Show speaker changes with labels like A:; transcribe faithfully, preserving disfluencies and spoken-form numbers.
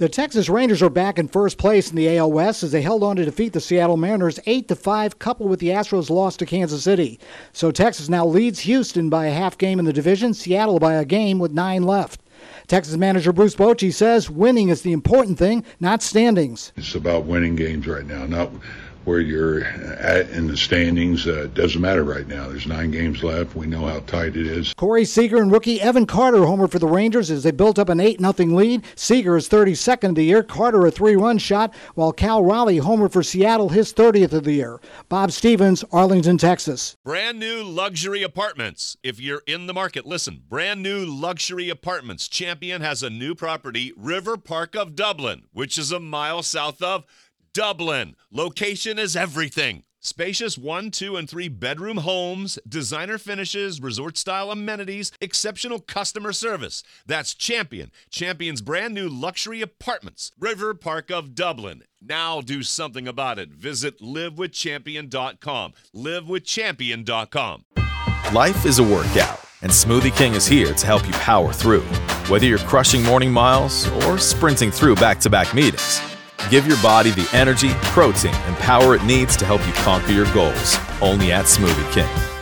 A: The Texas Rangers are back in first place in the A L West as they held on to defeat the Seattle Mariners eight to five, coupled with the Astros' loss to Kansas City. So Texas now leads Houston by a half game in the division, Seattle by a game with nine left. Texas manager Bruce Bochy says winning is the important thing, not standings.
B: It's about winning games right now, not where you're at in the standings. Uh, it doesn't matter right now. There's nine games left. We know how tight it is.
A: Corey Seager and rookie Evan Carter homered for the Rangers as they built up an eight nothing lead. Seager is thirty-second of the year, Carter a three-run shot, while Cal Raleigh homered for Seattle, his thirtieth of the year. Bob Stevens, Arlington, Texas.
C: Brand new luxury apartments. If you're in the market, listen. Brand new luxury apartments. Champion has a new property, River Park of Dublin, which is a mile south of Dublin. Location is everything. Spacious one, two, and three bedroom homes, designer finishes, resort-style amenities, exceptional customer service. That's Champion. Champion's brand new luxury apartments. River Park of Dublin. Now do something about it. Visit live with champion dot com. live with champion dot com.
D: Life is a workout, and Smoothie King is here to help you power through. Whether you're crushing morning miles or sprinting through back-to-back meetings, give your body the energy, protein, and power it needs to help you conquer your goals. Only at Smoothie King.